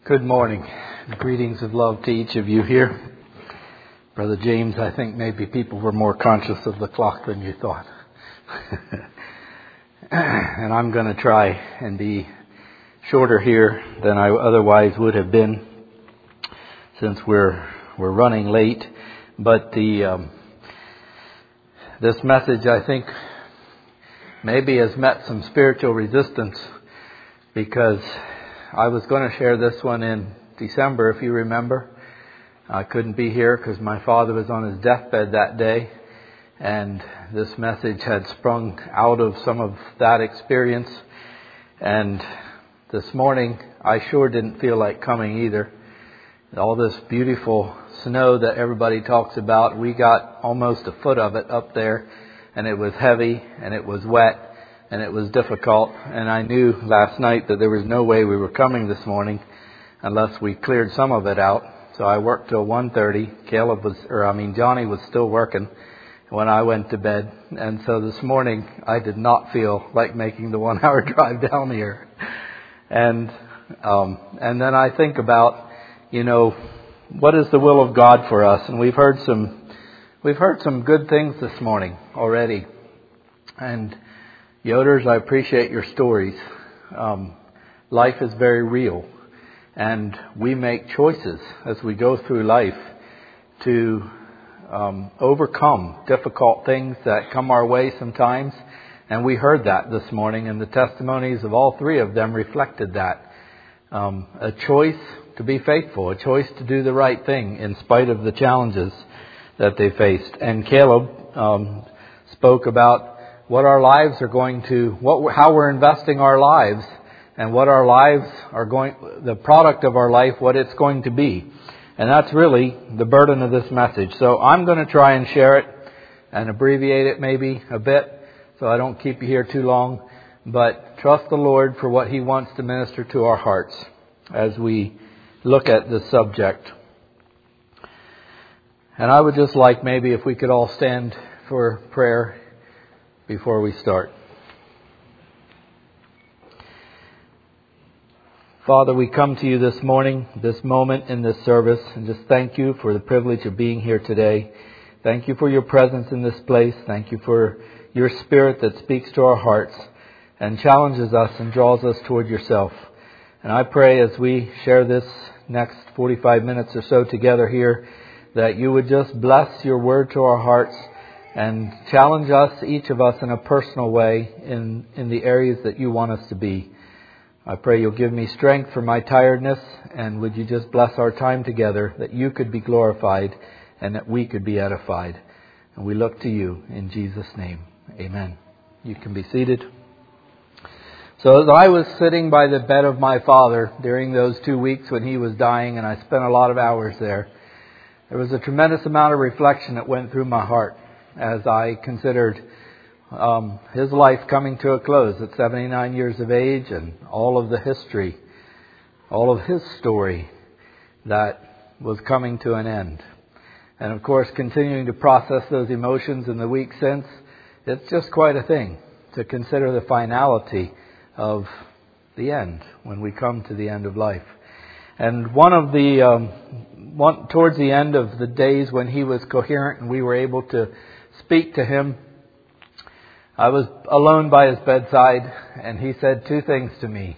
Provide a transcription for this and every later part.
Good morning. Greetings of love to each of you here. Brother James, I think maybe people were more conscious of the clock than you thought. And I'm going to try and be shorter here than I otherwise would have been, since we're running late. But this message, I think, maybe has met some spiritual resistance, because I was going to share this one in December, if you remember. I couldn't be here because my father was on his deathbed that day, and this message had sprung out of some of that experience. And this morning, I sure didn't feel like coming either. All this beautiful snow that everybody talks about, we got almost a foot of it up there, and it was heavy, and it was wet, and it was difficult. And I knew last night that there was no way we were coming this morning unless we cleared some of it out. So I worked till 1:30. Johnny was still working when I went to bed. And so this morning I did not feel like making the 1 hour drive down here. And then I think about, what is the will of God for us? And we've heard some good things this morning already. And Yoders, I appreciate your stories. Life is very real, and we make choices as we go through life to overcome difficult things that come our way sometimes. And we heard that this morning, and the testimonies of all three of them reflected that. A choice to be faithful, a choice to do the right thing in spite of the challenges that they faced. And Caleb spoke about what our lives are going to, how we're investing our lives, and what our lives are the product of our life, what it's going to be. And that's really the burden of this message. So I'm going to try and share it and abbreviate it maybe a bit, so I don't keep you here too long. But trust the Lord for what He wants to minister to our hearts as we look at this subject. And I would just like maybe if we could all stand for prayer before we start. Father, we come to you this morning, this moment in this service, and just thank you for the privilege of being here today. Thank you for your presence in this place. Thank you for your Spirit that speaks to our hearts and challenges us and draws us toward yourself. And I pray as we share this next 45 minutes or so together here, that you would just bless your word to our hearts and challenge us, each of us, in a personal way in the areas that you want us to be. I pray you'll give me strength for my tiredness, and would you just bless our time together, that you could be glorified and that we could be edified. And we look to you in Jesus' name. Amen. You can be seated. So as I was sitting by the bed of my father during those 2 weeks when he was dying, and I spent a lot of hours there was a tremendous amount of reflection that went through my heart as I considered his life coming to a close at 79 years of age, and all of the history, all of his story that was coming to an end. And of course, continuing to process those emotions in the week since, it's just quite a thing to consider the finality of the end when we come to the end of life. And towards the end of the days when he was coherent and we were able to speak to him, I was alone by his bedside, and he said two things to me.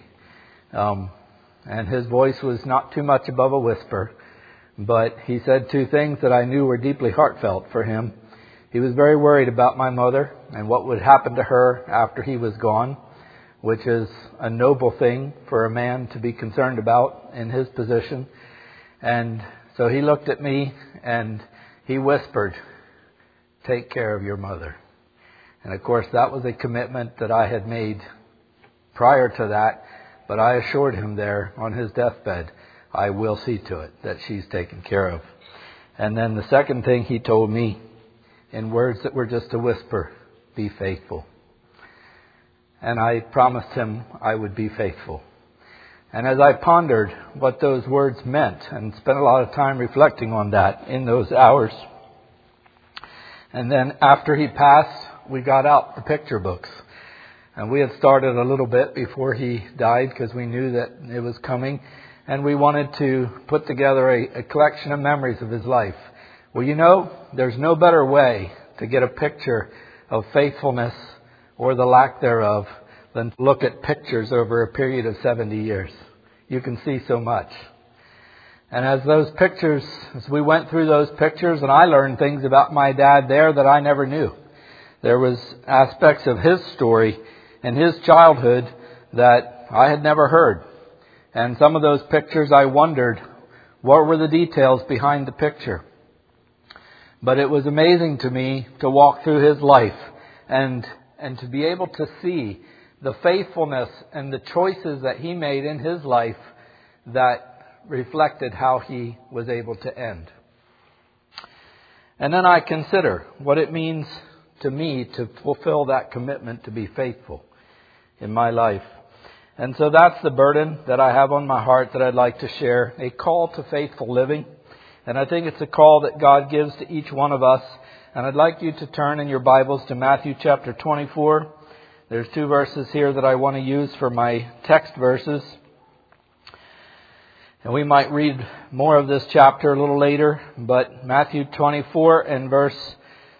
And his voice was not too much above a whisper, but he said two things that I knew were deeply heartfelt for him. He was very worried about my mother and what would happen to her after he was gone, which is a noble thing for a man to be concerned about in his position. And so he looked at me and he whispered, "Take care of your mother." And of course, that was a commitment that I had made prior to that, but I assured him there on his deathbed, I will see to it that she's taken care of. And then the second thing he told me, in words that were just a whisper, be faithful. And I promised him I would be faithful. And as I pondered what those words meant and spent a lot of time reflecting on that in those hours, and then after he passed, we got out the picture books. And we had started a little bit before he died because we knew that it was coming. and we wanted to put together a collection of memories of his life. Well, you know, there's no better way to get a picture of faithfulness or the lack thereof than to look at pictures over a period of 70 years. You can see so much. And as we went through those pictures, and I learned things about my dad there that I never knew. There was aspects of his story and his childhood that I had never heard. And some of those pictures I wondered, what were the details behind the picture? But it was amazing to me to walk through his life and to be able to see the faithfulness and the choices that he made in his life that reflected how he was able to end. And then I consider what it means to me to fulfill that commitment to be faithful in my life. And so that's the burden that I have on my heart that I'd like to share, a call to faithful living. And I think it's a call that God gives to each one of us. And I'd like you to turn in your Bibles to Matthew chapter 24. There's 2 verses here that I want to use for my text verses. And we might read more of this chapter a little later, but Matthew 24 and verse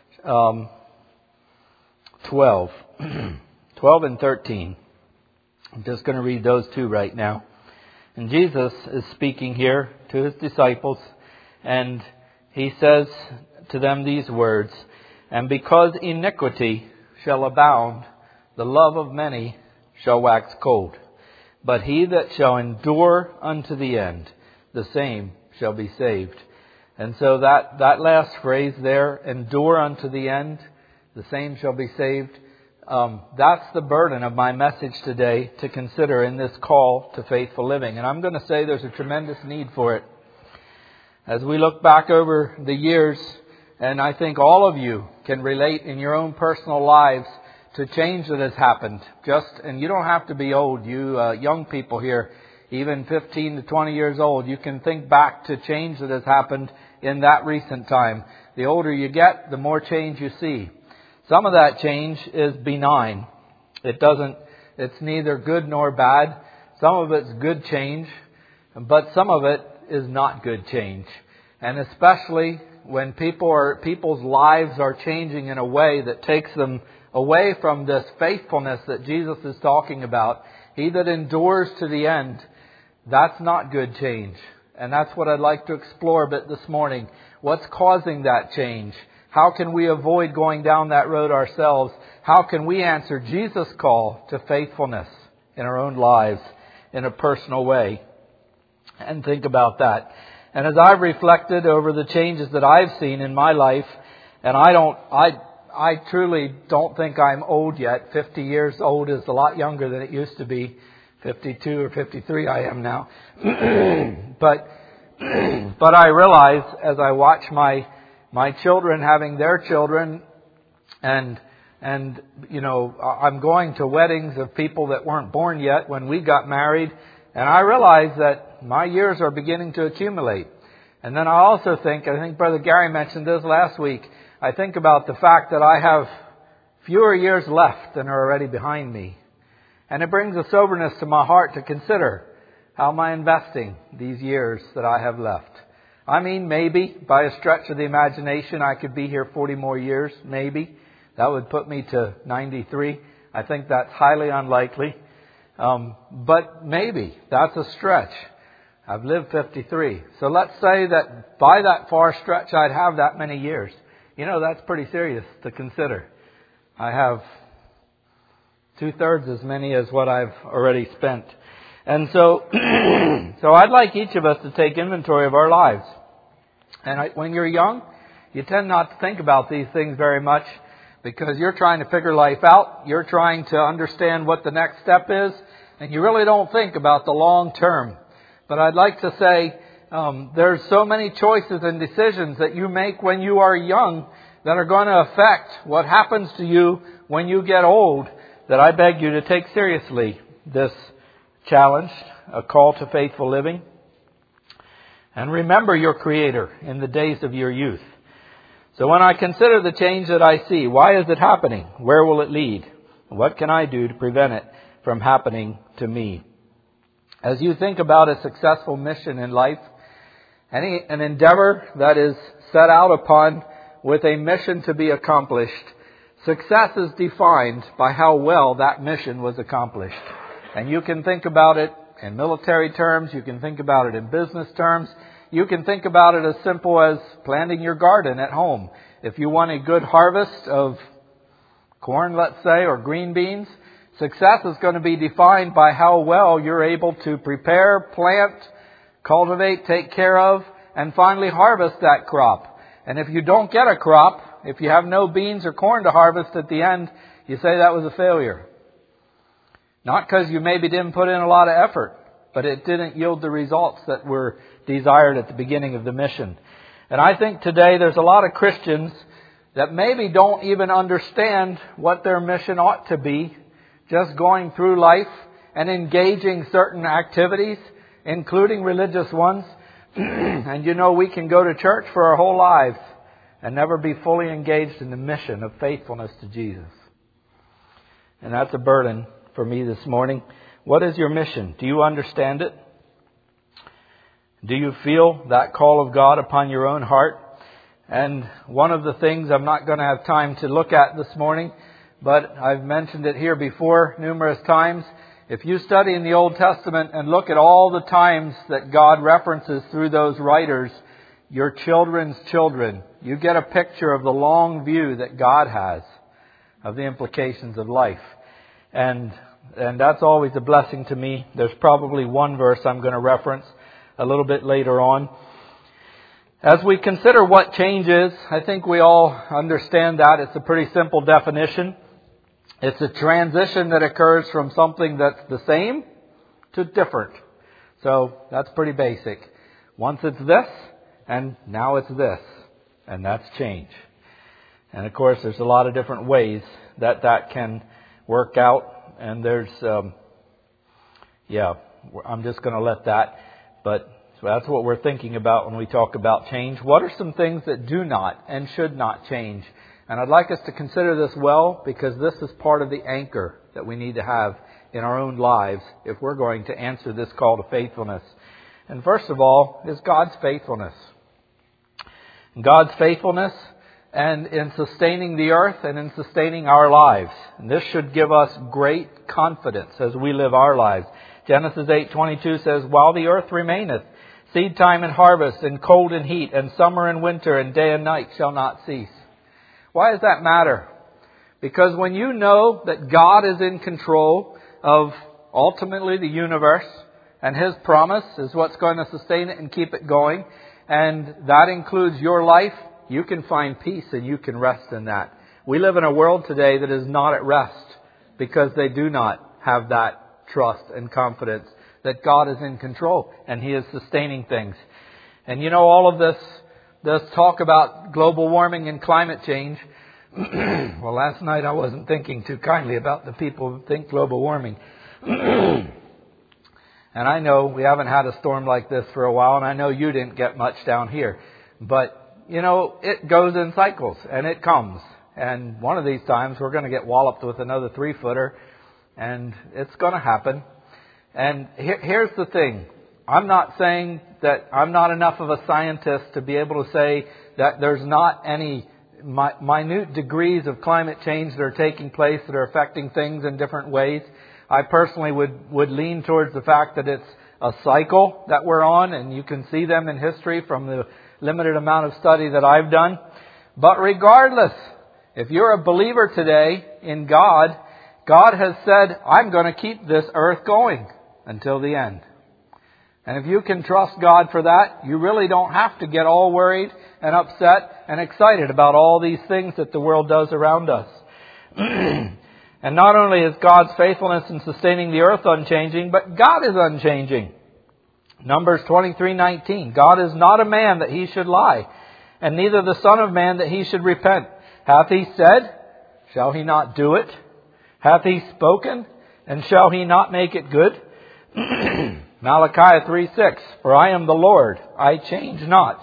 12. 12 and 13. I'm just going to read those 2 right now. And Jesus is speaking here to his disciples, and he says to them these words, "And because iniquity shall abound, the love of many shall wax cold. But he that shall endure unto the end, the same shall be saved." And so that last phrase there, endure unto the end, the same shall be saved. That's the burden of my message today to consider in this call to faithful living. And I'm going to say there's a tremendous need for it. As we look back over the years, and I think all of you can relate in your own personal lives to change that has happened. And you don't have to be old. You young people here, even 15 to 20 years old, you can think back to change that has happened in that recent time. The older you get, the more change you see. Some of that change is benign. It's neither good nor bad. Some of it's good change, but some of it is not good change. And especially when people's lives are changing in a way that takes them away from this faithfulness that Jesus is talking about. He that endures to the end, that's not good change. And that's what I'd like to explore a bit this morning. What's causing that change? How can we avoid going down that road ourselves? How can we answer Jesus' call to faithfulness in our own lives in a personal way? And think about that. And as I've reflected over the changes that I've seen in my life, and I truly don't think I'm old yet. 50 years old is a lot younger than it used to be. 52 or 53 I am now. But I realize as I watch my children having their children, and you know, I'm going to weddings of people that weren't born yet when we got married, and I realize that my years are beginning to accumulate. And then I also think Brother Gary mentioned this last week, I think about the fact that I have fewer years left than are already behind me. And it brings a soberness to my heart to consider, how am I investing these years that I have left? I mean, maybe by a stretch of the imagination, I could be here 40 more years, maybe. That would put me to 93. I think that's highly unlikely. But maybe that's a stretch. I've lived 53. So let's say that by that far stretch, I'd have that many years. You know, that's pretty serious to consider. I have 2/3 as many as what I've already spent. And so I'd like each of us to take inventory of our lives. And when you're young, you tend not to think about these things very much because you're trying to figure life out. You're trying to understand what the next step is. And you really don't think about the long term. But I'd like to say there's so many choices and decisions that you make when you are young that are going to affect what happens to you when you get old, that I beg you to take seriously this challenge, a call to faithful living. And remember your Creator in the days of your youth. So when I consider the change that I see, why is it happening? Where will it lead? What can I do to prevent it from happening to me? As you think about a successful mission in life, an endeavor that is set out upon with a mission to be accomplished, success is defined by how well that mission was accomplished. And you can think about it in military terms, you can think about it in business terms, you can think about it as simple as planting your garden at home. If you want a good harvest of corn, let's say, or green beans, success is going to be defined by how well you're able to prepare, plant, cultivate, take care of, and finally harvest that crop. And if you don't get a crop, if you have no beans or corn to harvest at the end, you say that was a failure. Not because you maybe didn't put in a lot of effort, but it didn't yield the results that were desired at the beginning of the mission. And I think today there's a lot of Christians that maybe don't even understand what their mission ought to be, just going through life and engaging certain activities, including religious ones. And you know, we can go to church for our whole lives and never be fully engaged in the mission of faithfulness to Jesus. And that's a burden for me this morning. What is your mission? Do you understand it? Do you feel that call of God upon your own heart? And one of the things I'm not going to have time to look at this morning, but I've mentioned it here before numerous times. If you study in the Old Testament and look at all the times that God references through those writers, your children's children, you get a picture of the long view that God has of the implications of life. And that's always a blessing to me. There's probably one verse I'm going to reference a little bit later on. As we consider what change is, I think we all understand that. It's a pretty simple definition. It's a transition that occurs from something that's the same to different. So that's pretty basic. Once it's this, and now it's this. And that's change. And of course, there's a lot of different ways that can work out. And there's, I'm just going to let that. But so that's what we're thinking about when we talk about change. What are some things that do not and should not change? And I'd like us to consider this well, because this is part of the anchor that we need to have in our own lives if we're going to answer this call to faithfulness. And first of all is God's faithfulness. God's faithfulness and in sustaining the earth and in sustaining our lives. And this should give us great confidence as we live our lives. Genesis 8:22 says, "While the earth remaineth, seed time and harvest, and cold and heat, and summer and winter, and day and night shall not cease." Why does that matter? Because when you know that God is in control of ultimately the universe, and His promise is what's going to sustain it and keep it going, and that includes your life, you can find peace and you can rest in that. We live in a world today that is not at rest because they do not have that trust and confidence that God is in control and He is sustaining things. And you know, all of this talk about global warming and climate change. Well, last night I wasn't thinking too kindly about the people who think global warming. And I know we haven't had a storm like this for a while, and I know you didn't get much down here. But, you know, it goes in cycles, and it comes. And one of these times we're going to get walloped with another 3-footer, and it's going to happen. And here's the thing. I'm not saying that I'm not enough of a scientist to be able to say that there's not any minute degrees of climate change that are taking place that are affecting things in different ways. I personally would lean towards the fact that it's a cycle that we're on, and you can see them in history from the limited amount of study that I've done. But regardless, if you're a believer today in God, God has said, I'm going to keep this earth going until the end. And if you can trust God for that, you really don't have to get all worried and upset and excited about all these things that the world does around us. And not only is God's faithfulness in sustaining the earth unchanging, but God is unchanging. Numbers 23:19. God is not a man that He should lie, and neither the Son of Man that He should repent. Hath He said, shall He not do it? Hath He spoken, and shall He not make it good? Malachi 3:6. For I am the Lord, I change not.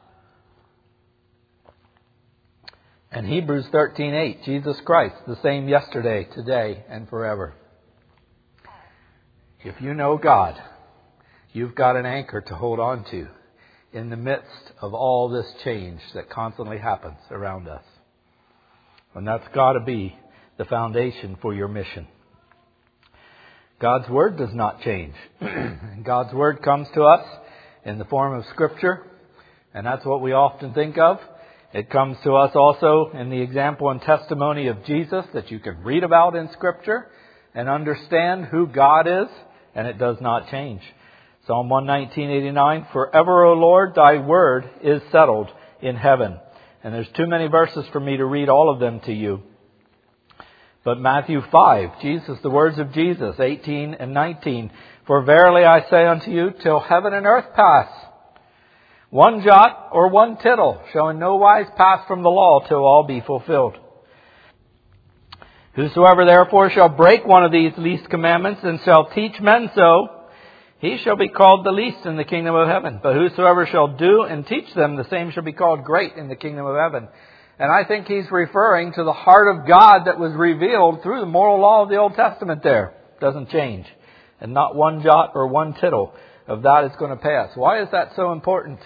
And Hebrews 13:8. Jesus Christ, the same yesterday, today, and forever. If you know God, you've got an anchor to hold on to in the midst of all this change that constantly happens around us. And that's got to be the foundation for your mission. God's Word does not change. God's Word comes to us in the form of Scripture, and that's what we often think of. It comes to us also in the example and testimony of Jesus that you can read about in Scripture and understand who God is, and it does not change. Psalm 119:89, "Forever, O Lord, thy word is settled in heaven." And there's too many verses for me to read all of them to you. But Matthew 5, the words of Jesus, 18 and 19, "For verily I say unto you, till heaven and earth pass, one jot or one tittle shall in no wise pass from the law till all be fulfilled. Whosoever therefore shall break one of these least commandments and shall teach men so, he shall be called the least in the kingdom of heaven. But whosoever shall do and teach them, the same shall be called great in the kingdom of heaven." And I think he's referring to the heart of God that was revealed through the moral law of the Old Testament there. Doesn't change. And not one jot or one tittle of that is going to pass. Why is that so important?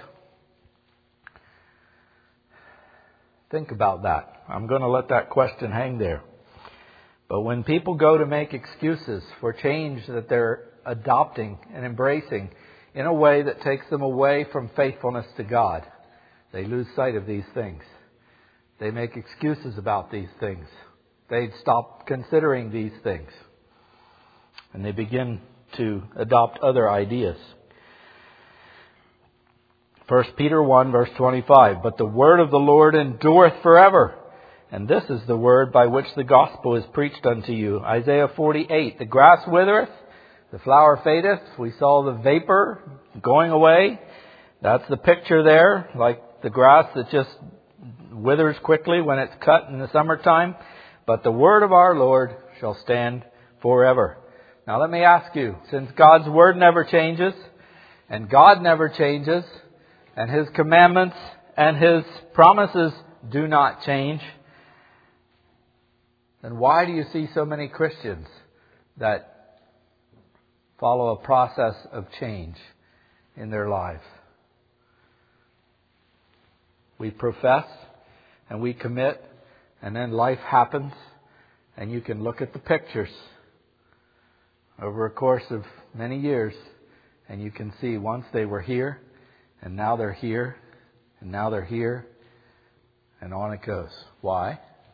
Think about that. I'm going to let that question hang there. But when people go to make excuses for change that they're adopting and embracing in a way that takes them away from faithfulness to God, they lose sight of these things. They make excuses about these things. They stop considering these things. And they begin to adopt other ideas. 1 Peter 1 verse 25, "But the word of the Lord endureth forever. And this is the word by which the gospel is preached unto you." Isaiah 48, "The grass withereth, the flower fadeth." We saw the vapor going away. That's the picture there, like the grass that just withers quickly when it's cut in the summertime. "But the word of our Lord shall stand forever." Now let me ask you, since God's word never changes, and God never changes, and His commandments and His promises do not change, then why do you see so many Christians that follow a process of change in their lives? We profess and we commit, and then life happens, and you can look at the pictures over a course of many years, and you can see once they were here, and now they're here, and now they're here, and on it goes. Why?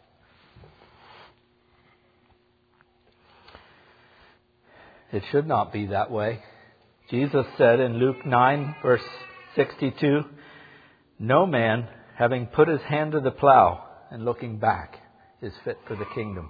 It should not be that way. Jesus said in Luke 9, verse 62, "No man, having put his hand to the plow and looking back, is fit for the kingdom."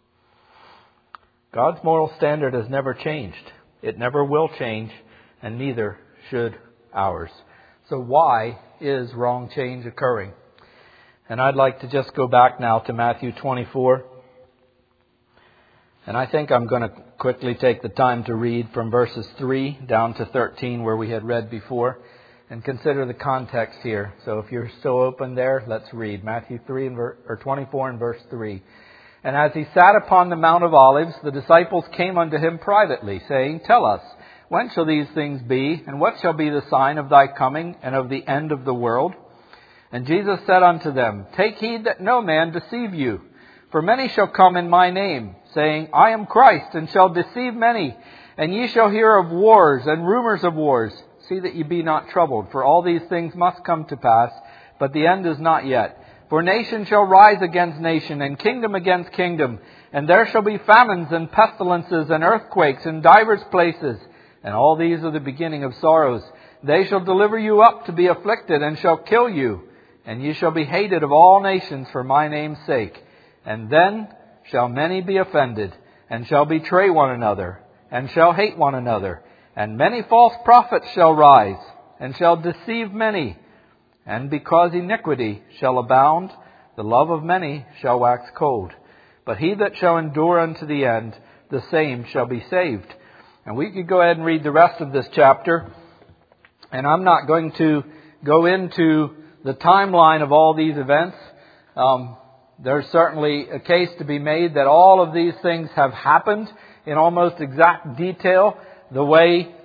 God's moral standard has never changed. It never will change, and neither should ours. So why is wrong change occurring? And I'd like to just go back now to Matthew 24. And I think I'm going to quickly take the time to read from verses 3 down to 13 where we had read before, and consider the context here. So if you're still open there, let's read Matthew 24 and verse 3. "And as he sat upon the Mount of Olives, the disciples came unto him privately, saying, Tell us, when shall these things be? And what shall be the sign of thy coming and of the end of the world? And Jesus said unto them, Take heed that no man deceive you. For many shall come in my name, saying, I am Christ, and shall deceive many. And ye shall hear of wars and rumors of wars. See that ye be not troubled, for all these things must come to pass, but the end is not yet. For nation shall rise against nation, and kingdom against kingdom. And there shall be famines and pestilences and earthquakes in divers places. And all these are the beginning of sorrows. They shall deliver you up to be afflicted, and shall kill you. And ye shall be hated of all nations for my name's sake. And then shall many be offended, and shall betray one another, and shall hate one another. And many false prophets shall rise, and shall deceive many. And because iniquity shall abound, the love of many shall wax cold. But he that shall endure unto the end, the same shall be saved. And we could go ahead and read the rest of this chapter. And I'm not going to go into the timeline of all these events. There's certainly a case to be made that all of these things have happened in almost exact detail, the way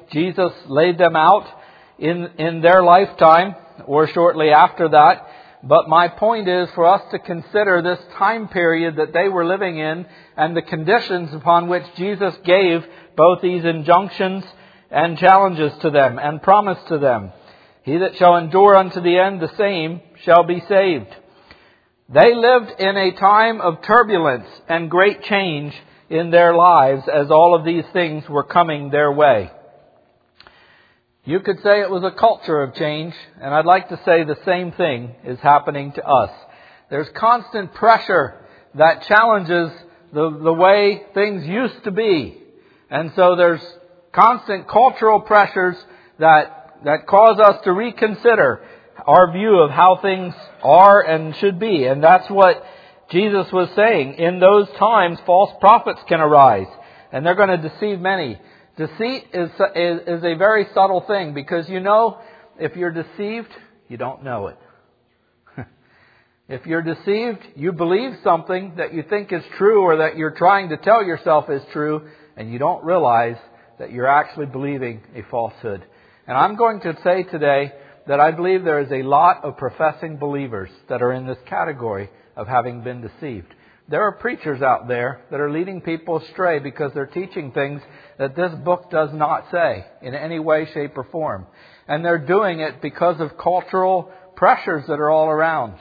Jesus laid them out in their lifetime or shortly after that. But my point is for us to consider this time period that they were living in and the conditions upon which Jesus gave both these injunctions and challenges to them and promise to them. He that shall endure unto the end, the same shall be saved. They lived in a time of turbulence and great change in their lives as all of these things were coming their way. You could say it was a culture of change, and I'd like to say the same thing is happening to us. There's constant pressure that challenges the way things used to be. And so there's constant cultural pressures that cause us to reconsider our view of how things are and should be. And that's what Jesus was saying. In those times, false prophets can arise, and they're going to deceive many. Deceit is a very subtle thing, because if you're deceived, you don't know it. If you're deceived, you believe something that you think is true or that you're trying to tell yourself is true, and you don't realize that you're actually believing a falsehood. And I'm going to say today that I believe there is a lot of professing believers that are in this category of having been deceived. There are preachers out there that are leading people astray because they're teaching things that this book does not say in any way, shape, or form. And they're doing it because of cultural pressures that are all around.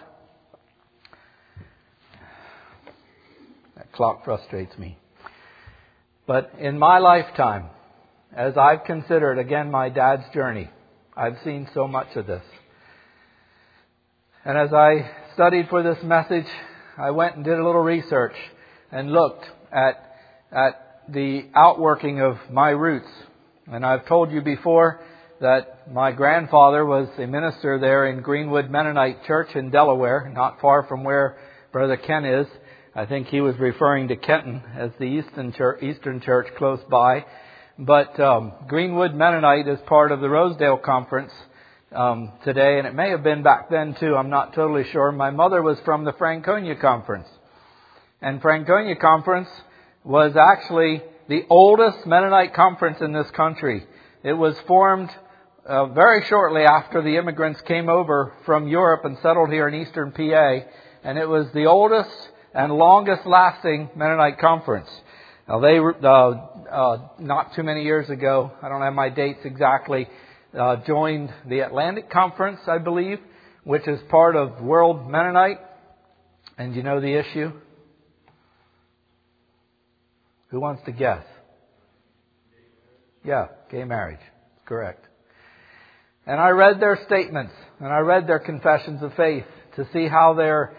That clock frustrates me. But in my lifetime, as I've considered, again, my dad's journey, I've seen so much of this. And as I studied for this message, I went and did a little research and looked at the outworking of my roots. And I've told you before that my grandfather was a minister there in Greenwood Mennonite Church in Delaware, not far from where Brother Ken is. I think he was referring to Kenton as the Eastern Church close by. But Greenwood Mennonite is part of the Rosedale Conference today, and it may have been back then too. I'm not totally sure. My mother was from the Franconia Conference. And Franconia Conference was actually the oldest Mennonite conference in this country. It was formed very shortly after the immigrants came over from Europe and settled here in eastern PA. And it was the oldest and longest lasting Mennonite conference. Now they not too many years ago, I don't have my dates exactly, joined the Atlantic Conference, I believe, which is part of World Mennonite. And you know the issue? Who wants to guess? Yeah, gay marriage. Correct. And I read their statements and I read their confessions of faith to see how they're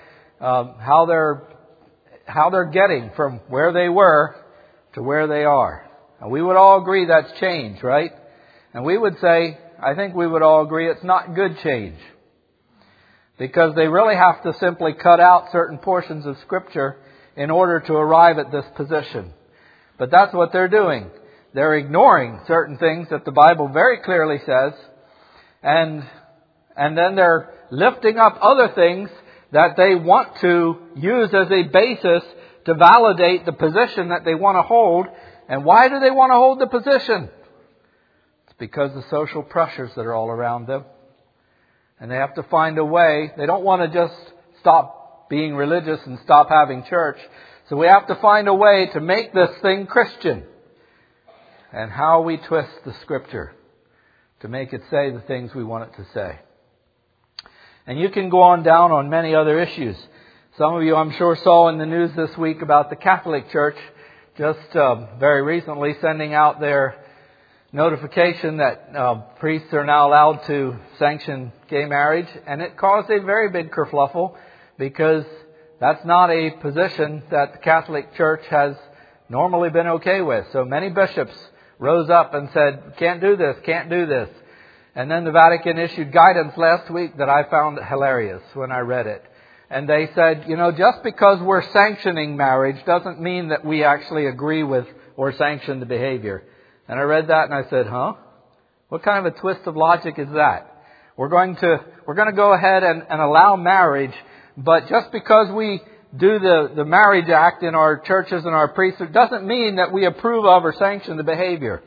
getting from where they were to where they are. And we would all agree that's change, right? And we would say, I think we would all agree it's not good change. Because they really have to simply cut out certain portions of Scripture in order to arrive at this position. But that's what they're doing. They're ignoring certain things that the Bible very clearly says. And then they're lifting up other things that they want to use as a basis to validate the position that they want to hold. And why do they want to hold the position? It's because of the social pressures that are all around them. And they have to find a way. They don't want to just stop being religious and stop having church. So we have to find a way to make this thing Christian. And how we twist the Scripture to make it say the things we want it to say. And you can go on down on many other issues. Some of you, I'm sure, saw in the news this week about the Catholic Church just very recently sending out their notification that priests are now allowed to sanction gay marriage. And it caused a very big kerfluffle because that's not a position that the Catholic Church has normally been okay with. So many bishops rose up and said, can't do this, can't do this. And then the Vatican issued guidance last week that I found hilarious when I read it. And they said, just because we're sanctioning marriage doesn't mean that we actually agree with or sanction the behavior. And I read that and I said, what kind of a twist of logic is that? We're going to go ahead and allow marriage, but just because we do the marriage act in our churches and our priesthood doesn't mean that we approve of or sanction the behavior.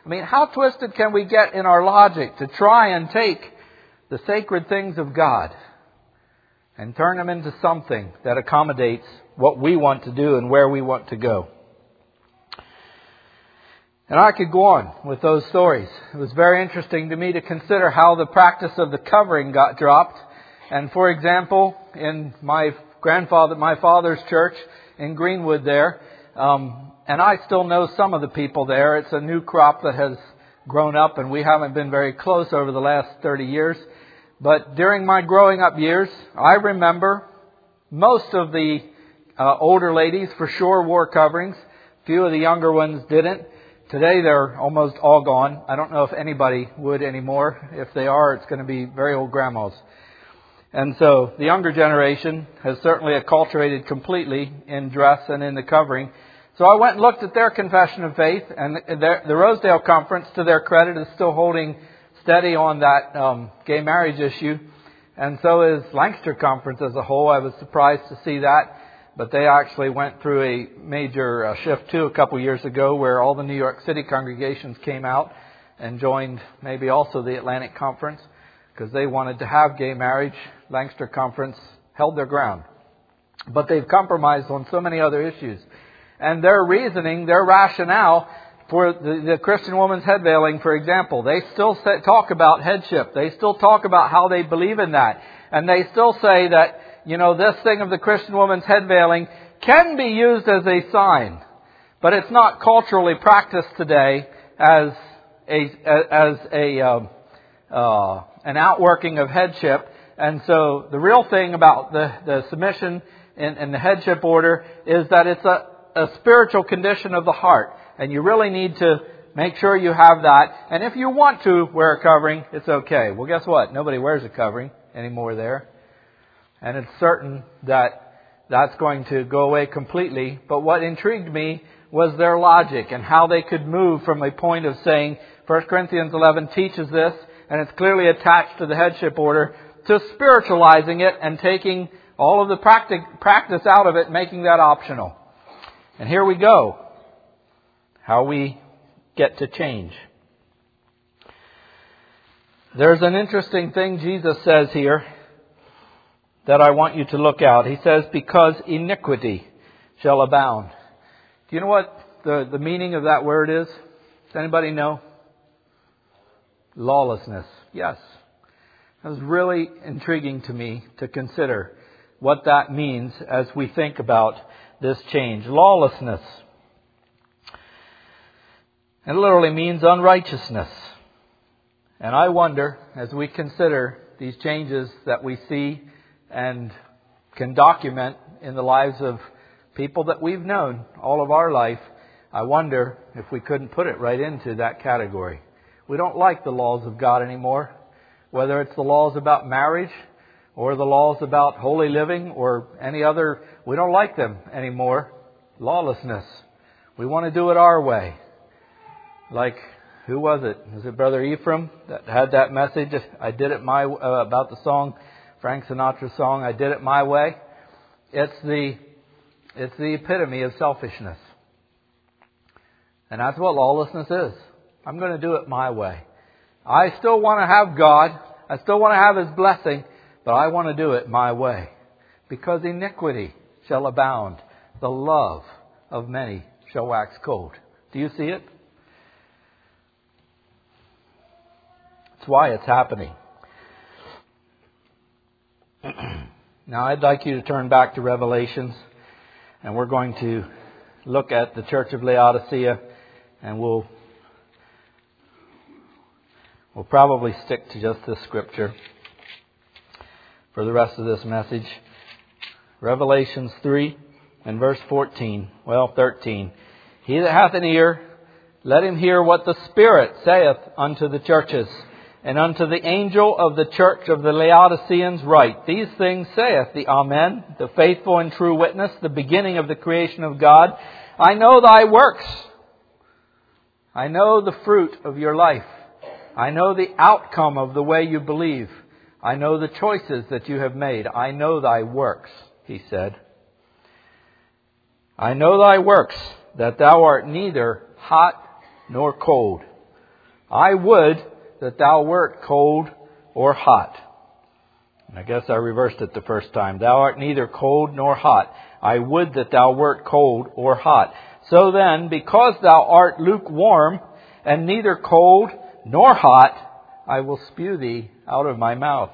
I mean, how twisted can we get in our logic to try and take the sacred things of God and turn them into something that accommodates what we want to do and where we want to go? And I could go on with those stories. It was very interesting to me to consider how the practice of the covering got dropped. And for example, in my father's church in Greenwood there, and I still know some of the people there. It's a new crop that has grown up, and we haven't been very close over the last 30 years. But during my growing up years, I remember most of the older ladies for sure wore coverings. Few of the younger ones didn't. Today they're almost all gone. I don't know if anybody would anymore. If they are, it's going to be very old grandmas. And so the younger generation has certainly acculturated completely in dress and in the covering. So I went and looked at their confession of faith, and the Rosedale Conference, to their credit, is still holding steady on that gay marriage issue. And so is Lancaster Conference as a whole. I was surprised to see that. But they actually went through a major shift too a couple years ago, where all the New York City congregations came out and joined maybe also the Atlantic Conference because they wanted to have gay marriage. Lancaster Conference held their ground. But they've compromised on so many other issues. And their reasoning, their rationale for the Christian woman's head veiling, for example, they still talk about headship. They still talk about how they believe in that. And they still say that, this thing of the Christian woman's head veiling can be used as a sign, but it's not culturally practiced today as an outworking of headship. And so the real thing about the submission and the headship order is that it's a spiritual condition of the heart, and you really need to make sure you have that. And if you want to wear a covering, it's okay. Well, guess what? Nobody wears a covering anymore there. And it's certain that that's going to go away completely. But what intrigued me was their logic and how they could move from a point of saying 1 Corinthians 11 teaches this, and it's clearly attached to the headship order, to spiritualizing it and taking all of the practice out of it, making that optional. And here we go. How we get to change. There's an interesting thing Jesus says here that I want you to look out. He says, because iniquity shall abound. Do you know what the meaning of that word is? Does anybody know? Lawlessness. Yes. It was really intriguing to me to consider what that means as we think about this change. Lawlessness. It literally means unrighteousness. And I wonder, as we consider these changes that we see and can document in the lives of people that we've known all of our life, I wonder if we couldn't put it right into that category. We don't like the laws of God anymore, whether it's the laws about marriage or the laws about holy living or any other. We don't like them anymore. Lawlessness. We want to do it our way. Like, who was it? Was it Brother Ephraim that had that message? I did it my about the song, Frank Sinatra's song, I did it my way. It's the epitome of selfishness. And that's what lawlessness is. I'm going to do it my way. I still want to have God. I still want to have His blessing. But I want to do it my way. Because iniquity shall abound. The love of many shall wax cold. Do you see it? That's why it's happening. Now I'd like you to turn back to Revelations, and we're going to look at the Church of Laodicea, and we'll probably stick to just this scripture for the rest of this message. Revelations 3 and verse 13. 13. He that hath an ear, let him hear what the Spirit saith unto the churches. And unto the angel of the church of the Laodiceans write, these things saith the Amen, the faithful and true witness, the beginning of the creation of God. I know thy works. I know the fruit of your life. I know the outcome of the way you believe. I know the choices that you have made. I know thy works, he said. I know thy works, that thou art neither hot nor cold. I would that thou wert cold or hot. I guess I reversed it the first time. Thou art neither cold nor hot. I would that thou wert cold or hot. So then, because thou art lukewarm and neither cold nor hot, I will spew thee out of my mouth.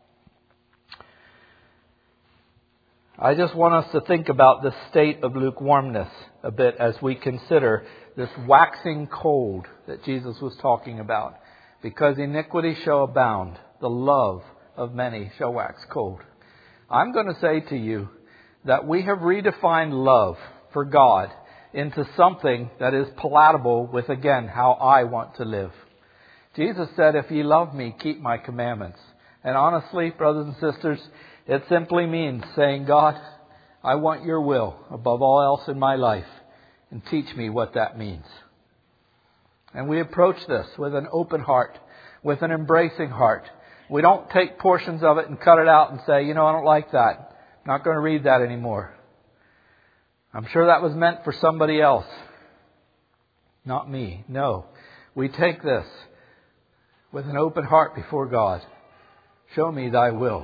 I just want us to think about the state of lukewarmness a bit as we consider this waxing cold that Jesus was talking about. Because iniquity shall abound, the love of many shall wax cold. I'm going to say to you that we have redefined love for God into something that is palatable with, again, how I want to live. Jesus said, if ye love me, keep my commandments. And honestly, brothers and sisters, it simply means saying, God, I want your will above all else in my life, and teach me what that means. And we approach this with an open heart, with an embracing heart. We don't take portions of it and cut it out and say, I don't like that. I'm not going to read that anymore. I'm sure that was meant for somebody else, not me. No, we take this with an open heart before God. Show me thy will.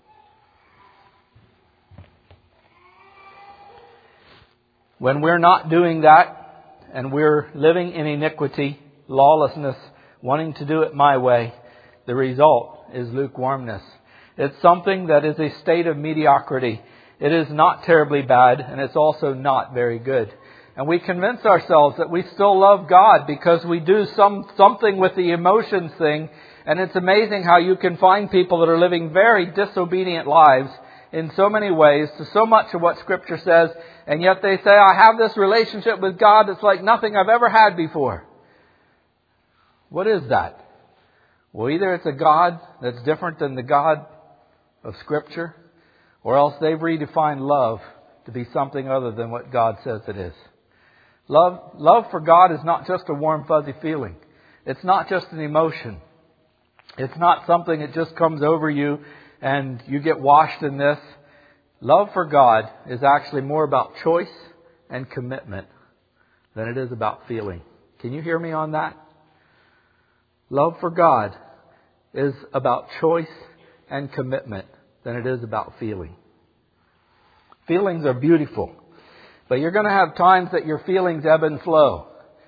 When we're not doing that and we're living in iniquity, lawlessness, wanting to do it my way, the result is lukewarmness. It's something that is a state of mediocrity. It is not terribly bad, and it's also not very good. And we convince ourselves that we still love God because we do something with the emotions thing. And it's amazing how you can find people that are living very disobedient lives in so many ways to so much of what Scripture says. And yet they say, I have this relationship with God that's like nothing I've ever had before. What is that? Well, either it's a God that's different than the God of Scripture, or else they've redefined love to be something other than what God says it is. Love for God is not just a warm, fuzzy feeling. It's not just an emotion. It's not something that just comes over you and you get washed in this. Love for God is actually more about choice and commitment than it is about feeling. Can you hear me on that? Love for God is about choice and commitment than it is about feeling. Feelings are beautiful, but you're going to have times that your feelings ebb and flow.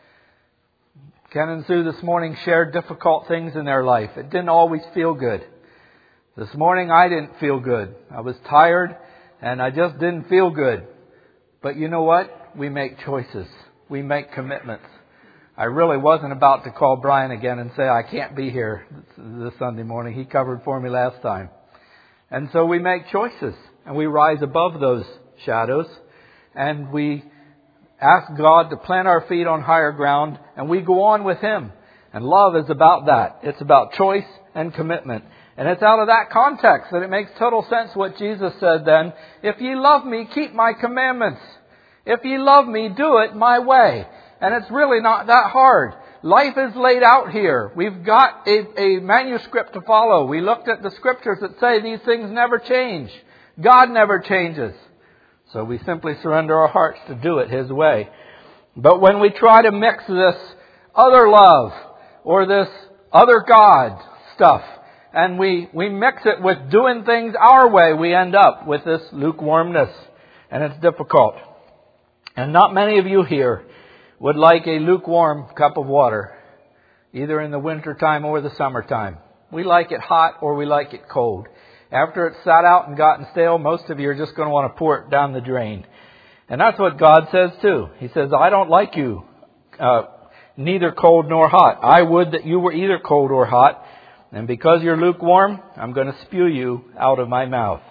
Ken and Sue this morning shared difficult things in their life. It didn't always feel good. This morning I didn't feel good. I was tired and I just didn't feel good. But you know what? We make choices. We make commitments. I really wasn't about to call Brian again and say I can't be here this Sunday morning. He covered for me last time. And so we make choices and we rise above those shadows and we ask God to plant our feet on higher ground and we go on with Him. And love is about that. It's about choice and commitment. And it's out of that context that it makes total sense what Jesus said then. If ye love me, keep my commandments. If ye love me, do it my way. And it's really not that hard. Life is laid out here. We've got a manuscript to follow. We looked at the Scriptures that say these things never change. God never changes. So we simply surrender our hearts to do it His way. But when we try to mix this other love or this other God stuff, and we mix it with doing things our way, we end up with this lukewarmness. And it's difficult. And not many of you here would like a lukewarm cup of water, either in the wintertime or the summertime. We like it hot or we like it cold. After it's sat out and gotten stale, most of you are just going to want to pour it down the drain. And that's what God says too. He says, I don't like you neither cold nor hot. I would that you were either cold or hot. And because you're lukewarm, I'm going to spew you out of my mouth.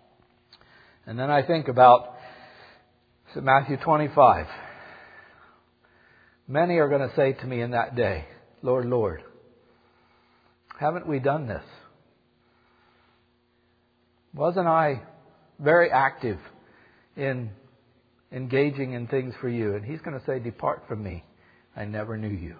And then I think about Matthew 25. Many are going to say to me in that day, Lord, Lord, haven't we done this? Wasn't I very active in engaging in things for you? And He's going to say, depart from me. I never knew you.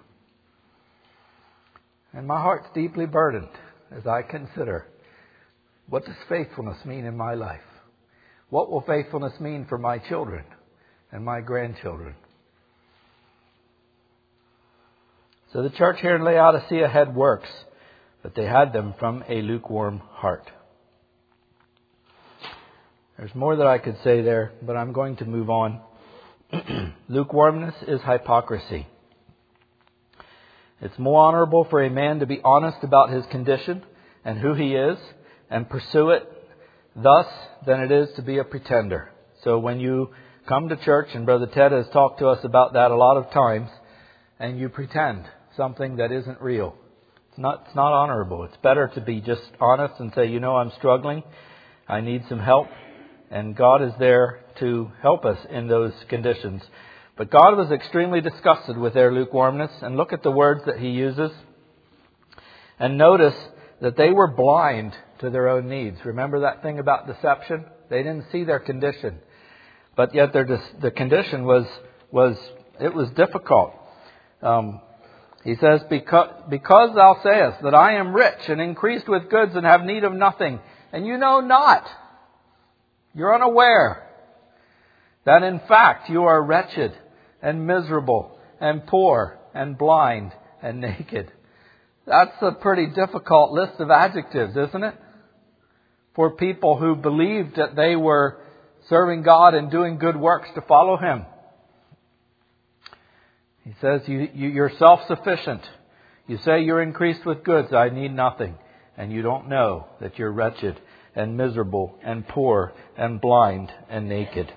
And my heart's deeply burdened as I consider, what does faithfulness mean in my life? What will faithfulness mean for my children and my grandchildren? So the church here in Laodicea had works, but they had them from a lukewarm heart. There's more that I could say there, but I'm going to move on. Lukewarmness is hypocrisy. It's more honorable for a man to be honest about his condition and who he is and pursue it thus than it is to be a pretender. So when you come to church, and Brother Ted has talked to us about that a lot of times, and you pretend something that isn't real, it's not honorable. It's better to be just honest and say, I'm struggling. I need some help. And God is there to help us in those conditions. But God was extremely disgusted with their lukewarmness. And look at the words that He uses. And notice that they were blind to their own needs. Remember that thing about deception? They didn't see their condition. But yet the condition was difficult. He says, because thou sayest that I am rich and increased with goods and have need of nothing, and you know not, you're unaware that in fact you are wretched and miserable and poor and blind and naked. That's a pretty difficult list of adjectives, isn't it? For people who believed that they were serving God and doing good works to follow Him. He says, you're self-sufficient. You say you're increased with goods. I need nothing. And you don't know that you're wretched and miserable and poor and blind and naked.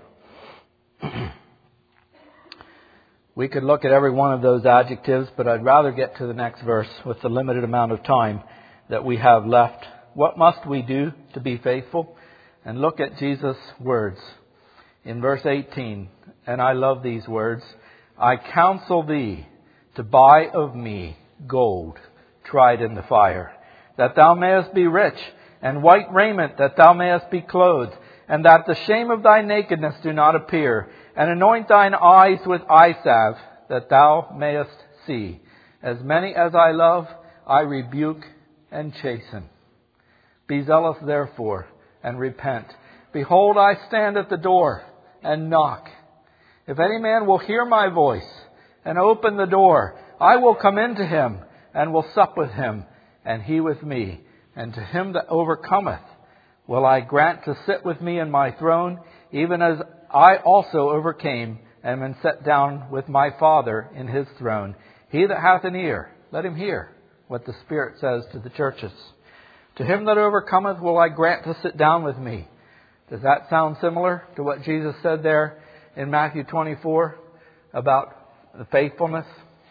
We could look at every one of those adjectives, but I'd rather get to the next verse with the limited amount of time that we have left. What must we do to be faithful? And look at Jesus' words in verse 18. And I love these words. I counsel thee to buy of me gold tried in the fire, that thou mayest be rich, and white raiment, that thou mayest be clothed, and that the shame of thy nakedness do not appear, and anoint thine eyes with eye salve, that thou mayest see. As many as I love, I rebuke and chasten. Be zealous therefore, and repent. Behold, I stand at the door and knock. If any man will hear my voice and open the door, I will come into him and will sup with him, and he with me. And to him that overcometh will I grant to sit with me in my throne, even as I also overcame and am set down with my Father in His throne. He that hath an ear, let him hear what the Spirit says to the churches. To him that overcometh will I grant to sit down with me. Does that sound similar to what Jesus said there in Matthew 24 about the faithfulness?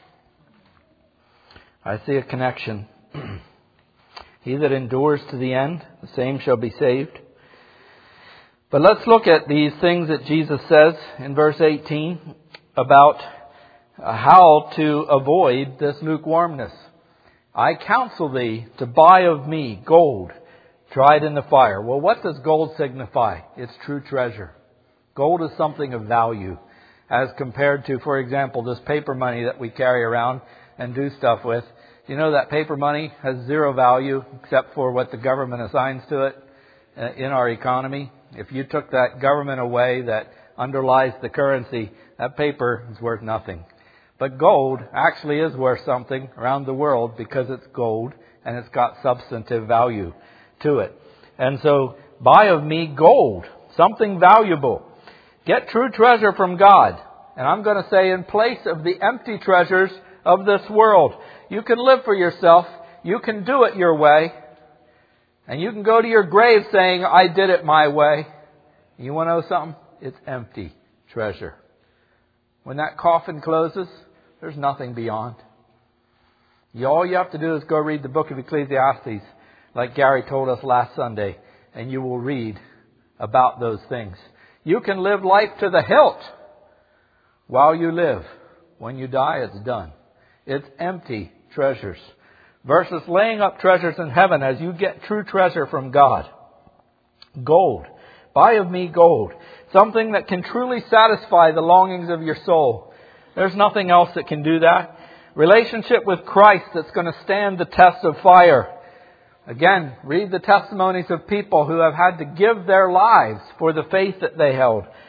I see a connection. He that endures to the end, the same shall be saved. But let's look at these things that Jesus says in verse 18 about how to avoid this lukewarmness. I counsel thee to buy of me gold tried in the fire. Well, what does gold signify? It's true treasure. Gold is something of value as compared to, for example, this paper money that we carry around and do stuff with. You know that paper money has zero value except for what the government assigns to it in our economy. If you took that government away that underlies the currency, that paper is worth nothing. But gold actually is worth something around the world because it's gold and it's got substantive value to it. And so buy of me gold, something valuable. Get true treasure from God. And I'm going to say in place of the empty treasures of this world. You can live for yourself. You can do it your way. And you can go to your grave saying, I did it my way. You want to know something? It's empty treasure. When that coffin closes, there's nothing beyond. All you have to do is go read the book of Ecclesiastes, like Gary told us last Sunday, and you will read about those things. You can live life to the hilt while you live. When you die, it's done. It's empty treasures. Versus laying up treasures in heaven as you get true treasure from God. Gold. Buy of me gold. Something that can truly satisfy the longings of your soul. There's nothing else that can do that. Relationship with Christ that's going to stand the test of fire. Again, read the testimonies of people who have had to give their lives for the faith that they held.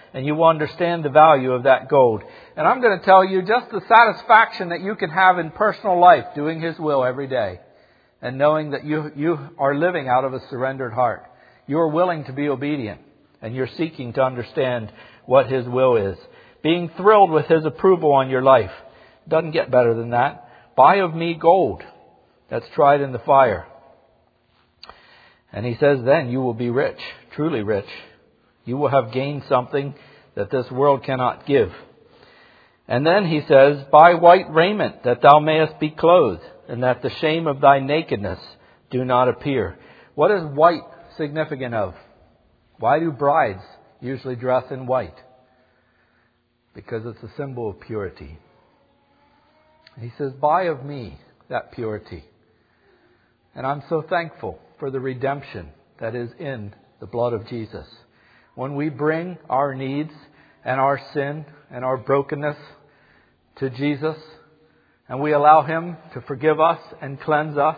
and you will understand the value of that gold. And I'm going to tell you just the satisfaction that you can have in personal life doing His will every day and knowing that you are living out of a surrendered heart. You are willing to be obedient and you're seeking to understand what His will is. Being thrilled with His approval on your life. Doesn't get better than that. Buy of me gold that's tried in the fire. And He says, then you will be rich, truly rich. You will have gained something that this world cannot give. And then He says, buy white raiment that thou mayest be clothed, and that the shame of thy nakedness do not appear. What is white significant of? Why do brides usually dress in white? Because it's a symbol of purity. He says, buy of me that purity. And I'm so thankful for the redemption that is in the blood of Jesus. When we bring our needs and our sin and our brokenness to Jesus, and we allow Him to forgive us and cleanse us,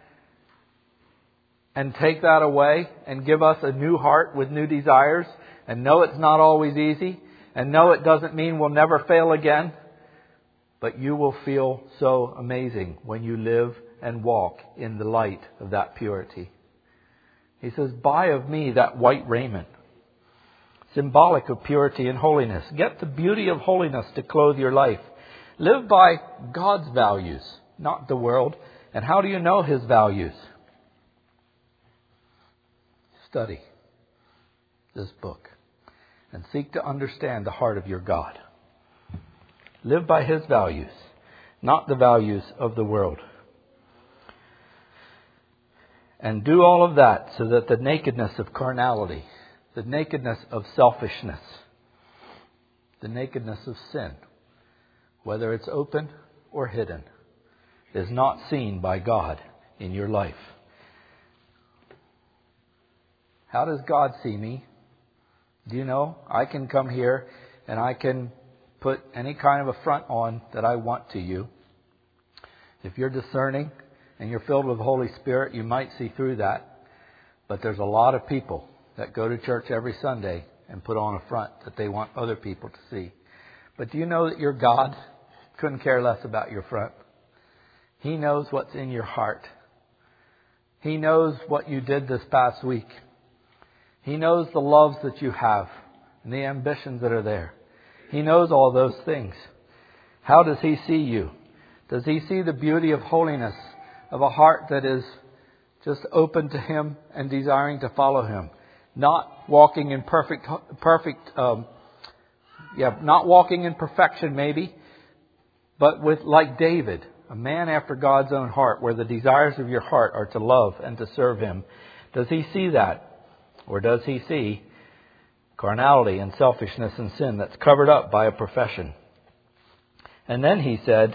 and take that away and give us a new heart with new desires, and know it's not always easy, and know it doesn't mean we'll never fail again, but you will feel so amazing when you live and walk in the light of that purity. He says, buy of me that white raiment, symbolic of purity and holiness. Get the beauty of holiness to clothe your life. Live by God's values, not the world. And how do you know His values? Study this book and seek to understand the heart of your God. Live by His values, not the values of the world. And do all of that so that the nakedness of carnality, the nakedness of selfishness, the nakedness of sin, whether it's open or hidden, is not seen by God in your life. How does God see me? Do you know? I can come here and I can put any kind of a front on that I want to you. If you're discerning and you're filled with the Holy Spirit, you might see through that. But there's a lot of people that go to church every Sunday and put on a front that they want other people to see. But do you know that your God couldn't care less about your front? He knows what's in your heart. He knows what you did this past week. He knows the loves that you have and the ambitions that are there. He knows all those things. How does He see you? Does He see the beauty of holiness, of a heart that is just open to Him and desiring to follow Him? Not walking in not walking in perfection maybe, but with, like David, a man after God's own heart, where the desires of your heart are to love and to serve Him. Does He see that? Or does He see carnality and selfishness and sin that's covered up by a profession? And then He says,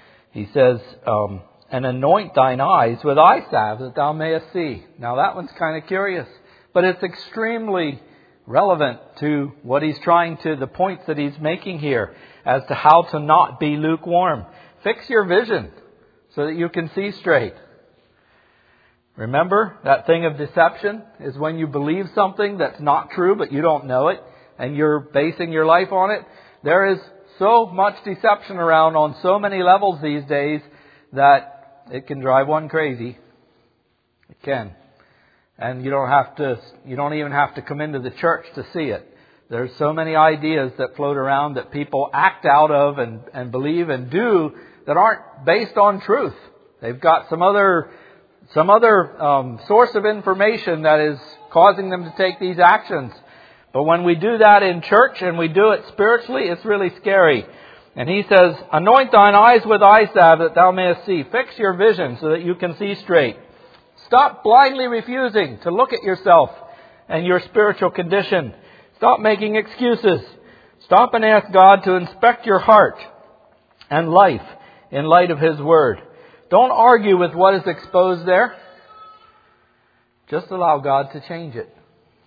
and anoint thine eyes with eye salve that thou mayest see. Now that one's kind of curious, but it's extremely relevant to what He's the points that He's making here as to how to not be lukewarm. Fix your vision so that you can see straight. Remember, that thing of deception is when you believe something that's not true, but you don't know it, and you're basing your life on it. There is so much deception around on so many levels these days that it can drive one crazy. It can. And you don't even have to come into the church to see it. There's so many ideas that float around that people act out of and believe and do that aren't based on truth. They've got some other source of information that is causing them to take these actions. But when we do that in church and we do it spiritually, it's really scary. And He says, anoint thine eyes with eye salve that thou mayest see. Fix your vision so that you can see straight. Stop blindly refusing to look at yourself and your spiritual condition. Stop making excuses. Stop and ask God to inspect your heart and life in light of His Word. Don't argue with what is exposed there. Just allow God to change it.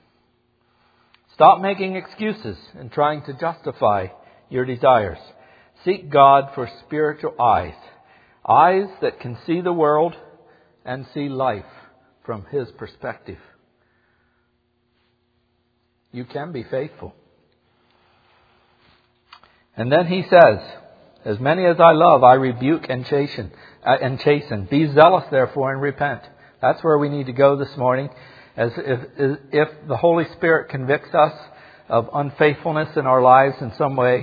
Stop making excuses and trying to justify your desires. Seek God for spiritual eyes. Eyes that can see the world and see life from His perspective. You can be faithful. And then he says, as many as I love, I rebuke and chasten. Be zealous, therefore, and repent. That's where we need to go this morning. As if the Holy Spirit convicts us of unfaithfulness in our lives in some way,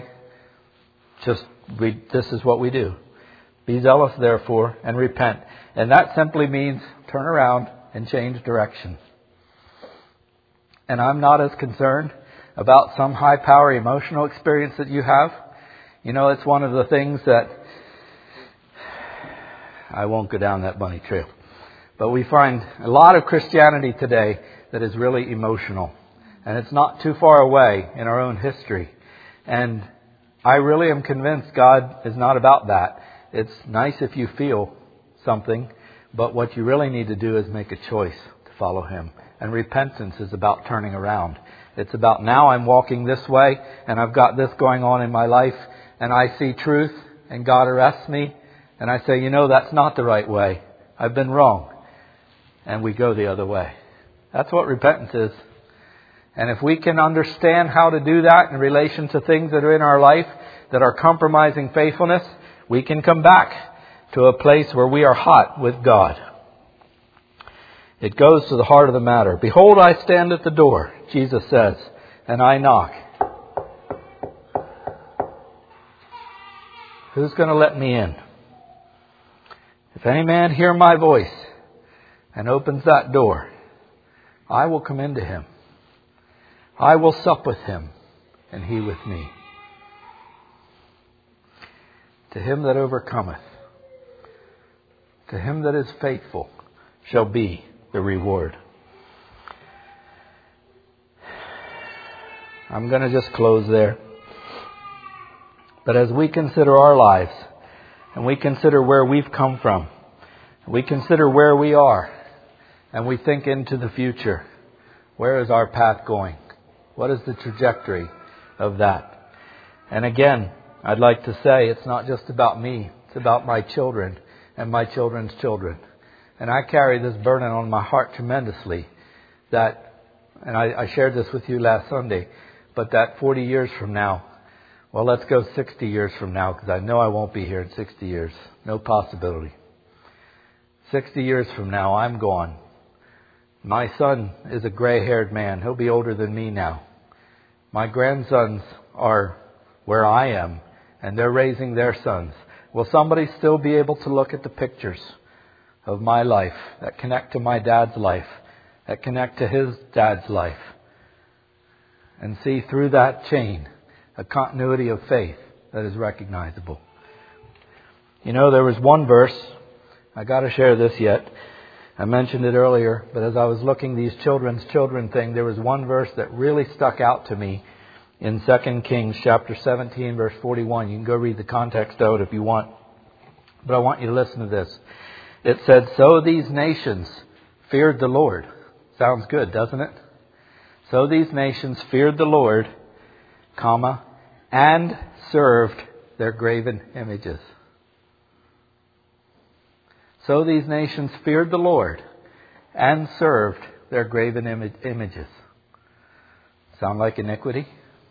this is what we do. Be zealous, therefore, and repent. And that simply means turn around and change direction. And I'm not as concerned about some high power emotional experience that you have. You know, it's one of the things that I won't go down that bunny trail. But we find a lot of Christianity today that is really emotional. And it's not too far away in our own history. And I really am convinced God is not about that. It's nice if you feel something, but what you really need to do is make a choice to follow Him. And repentance is about turning around. It's about now I'm walking this way and I've got this going on in my life and I see truth and God arrests me and I say, that's not the right way. I've been wrong. And we go the other way. That's what repentance is. And if we can understand how to do that in relation to things that are in our life that are compromising faithfulness, we can come back to a place where we are hot with God. It goes to the heart of the matter. Behold, I stand at the door, Jesus says, and I knock. Who's going to let me in? If any man hear my voice and opens that door, I will come into him. I will sup with him, and he with me. To him that overcometh, to him that is faithful, shall be the reward. I'm going to just close there. But as we consider our lives, and we consider where we've come from, we consider where we are, and we think into the future, where is our path going? What is the trajectory of that? And again, I'd like to say it's not just about me. It's about my children and my children's children. And I carry this burden on my heart tremendously. And I shared this with you last Sunday, but that 40 years from now, well, let's go 60 years from now, because I know I won't be here in 60 years. No possibility. 60 years from now, I'm gone. My son is a gray-haired man. He'll be older than me now. My grandsons are where I am, and they're raising their sons. Will somebody still be able to look at the pictures of my life that connect to my dad's life, that connect to his dad's life, and see through that chain a continuity of faith that is recognizable? There was one verse, I got to share this yet. I mentioned it earlier, but as I was looking these children's children thing, there was one verse that really stuck out to me in 2 Kings chapter 17, verse 41. You can go read the context out if you want. But I want you to listen to this. It said, so these nations feared the Lord. Sounds good, doesn't it? So these nations feared the Lord, and served their graven images. So these nations feared the Lord and served their graven images. Sound like iniquity?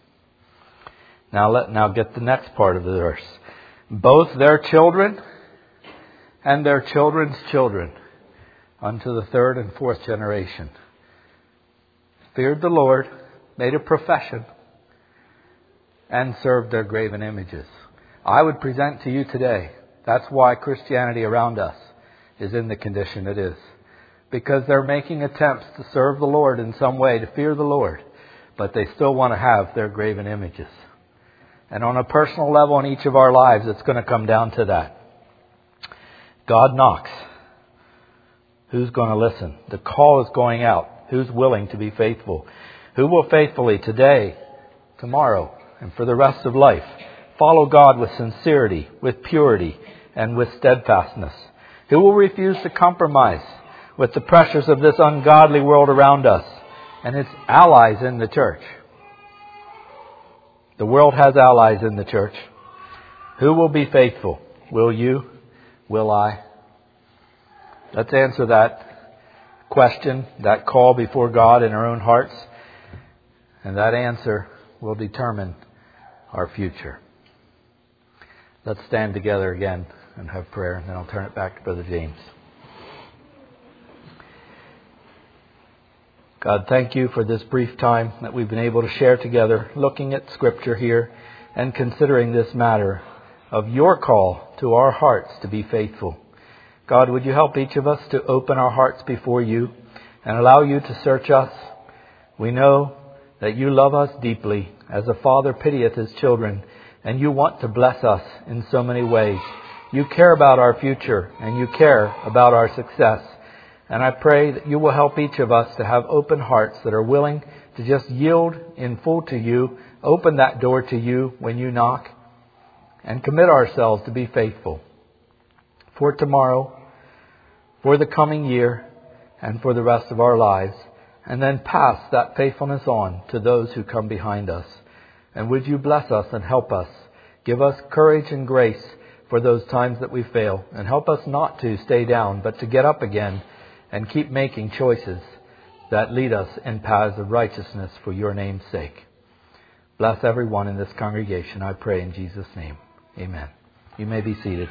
Now get the next part of the verse. Both their children and their children's children unto the third and fourth generation feared the Lord, made a profession, and served their graven images. I would present to you today, that's why Christianity around us is in the condition it is. Because they're making attempts to serve the Lord in some way, to fear the Lord, but they still want to have their graven images. And on a personal level in each of our lives, it's going to come down to that. God knocks. Who's going to listen? The call is going out. Who's willing to be faithful? Who will faithfully today, tomorrow, and for the rest of life follow God with sincerity, with purity, and with steadfastness? Who will refuse to compromise with the pressures of this ungodly world around us and its allies in the church? The world has allies in the church. Who will be faithful? Will you? Will I? Let's answer that question, that call before God in our own hearts. And that answer will determine our future. Let's stand together again and have prayer, and then I'll turn it back to Brother James. God, thank you for this brief time that we've been able to share together, looking at Scripture here and considering this matter of your call to our hearts to be faithful. God, would you help each of us to open our hearts before you and allow you to search us? We know that you love us deeply, as a father pitieth his children, and you want to bless us in so many ways. You care about our future, and you care about our success. And I pray that you will help each of us to have open hearts that are willing to just yield in full to you, open that door to you when you knock, and commit ourselves to be faithful for tomorrow, for the coming year, and for the rest of our lives, and then pass that faithfulness on to those who come behind us. And would you bless us and help us? Give us courage and grace for those times that we fail, and help us not to stay down, but to get up again and keep making choices that lead us in paths of righteousness for your name's sake. Bless everyone in this congregation, I pray in Jesus' name. Amen. You may be seated.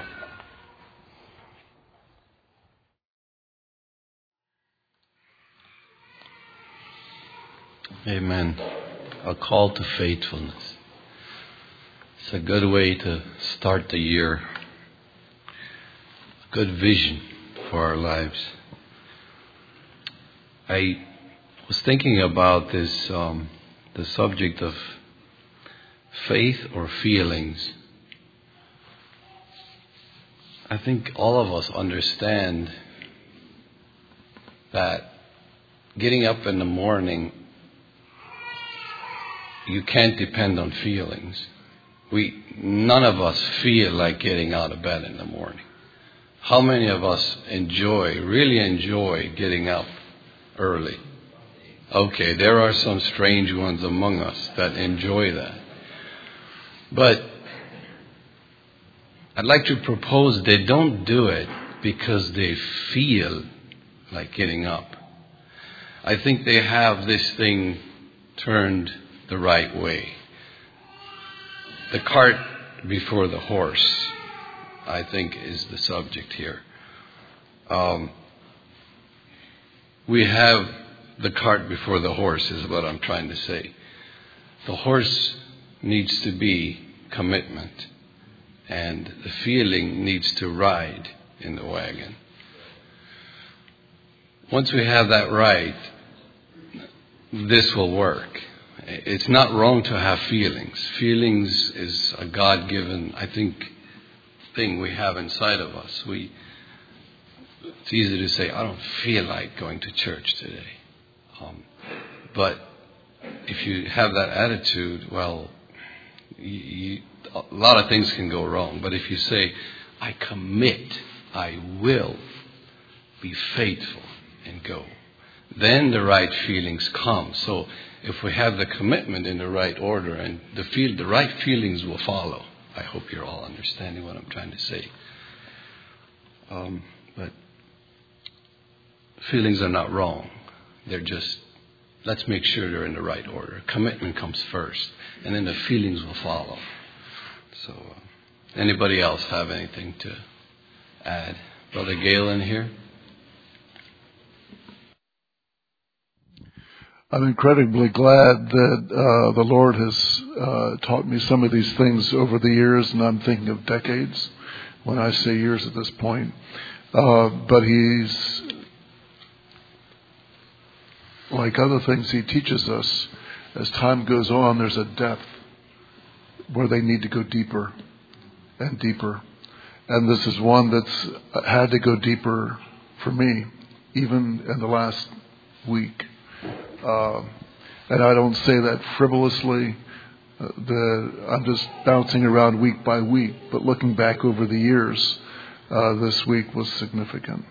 Amen. A call to faithfulness. It's a good way to start the year. A good vision for our lives. I was thinking about this, the subject of faith or feelings. I think all of us understand that getting up in the morning, you can't depend on feelings. None of us feel like getting out of bed in the morning. How many of us really enjoy getting up early? Okay, there are some strange ones among us that enjoy that. But I'd like to propose they don't do it because they feel like getting up. I think they have this thing turned the right way. The cart before the horse, I think, is the subject here. We have the cart before the horse is what I'm trying to say. The horse needs to be commitment, and the feeling needs to ride in the wagon. Once we have that right, this will work. It's not wrong to have feelings. Feelings is a God-given, I think, thing we have inside of us. It's easy to say, I don't feel like going to church today. But if you have that attitude, well, a lot of things can go wrong. But if you say, I commit, I will be faithful and go, then the right feelings come. So if we have the commitment in the right order, and the right feelings will follow. I hope you're all understanding what I'm trying to say. But feelings are not wrong. They're just, let's make sure they're in the right order. Commitment comes first, and then the feelings will follow. So, anybody else have anything to add? Brother Gale in here? I'm incredibly glad that the Lord has taught me some of these things over the years, and I'm thinking of decades when I say years at this point. But He's, like other things He teaches us, as time goes on, there's a depth where they need to go deeper and deeper. And this is one that's had to go deeper for me, even in the last week. And I don't say that frivolously. I'm just bouncing around week by week. But looking back over the years, this week was significant.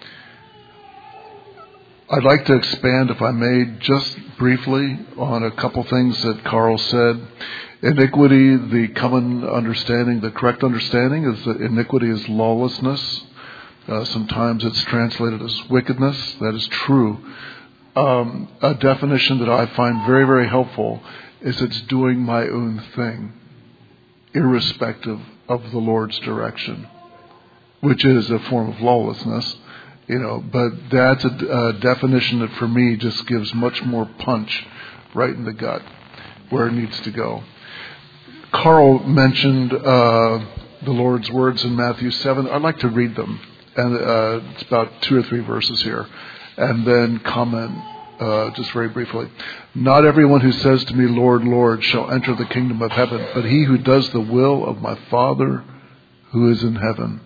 I'd like to expand, if I may, just briefly on a couple things that Carl said. Iniquity, the common understanding, the correct understanding is that iniquity is lawlessness. Sometimes it's translated as wickedness. That is true. A definition that I find very, very helpful is it's doing my own thing, irrespective of the Lord's direction, which is a form of lawlessness, but that's a definition that for me just gives much more punch right in the gut where it needs to go. Carl mentioned the Lord's words in Matthew 7. I'd like to read them, and it's about 2 or 3 verses here, and then comment just very briefly. Not everyone who says to me, Lord, Lord, shall enter the kingdom of heaven, but he who does the will of my Father who is in heaven.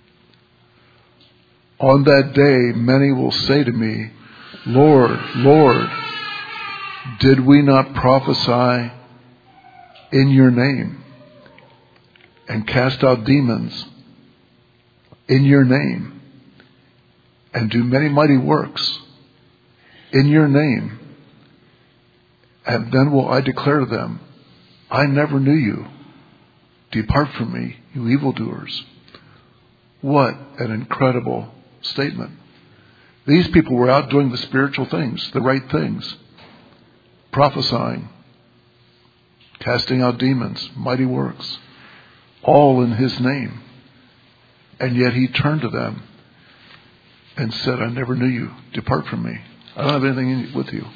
On that day, many will say to me, Lord, Lord, did we not prophesy in your name and cast out demons in your name and do many mighty works in your name? And then will I declare to them, I never knew you. Depart from me, you evildoers. What an incredible statement. These people were out doing the spiritual things, the right things, prophesying, casting out demons, mighty works, all in his name. And yet he turned to them and said, I never knew you. Depart from me. I don't have anything with you.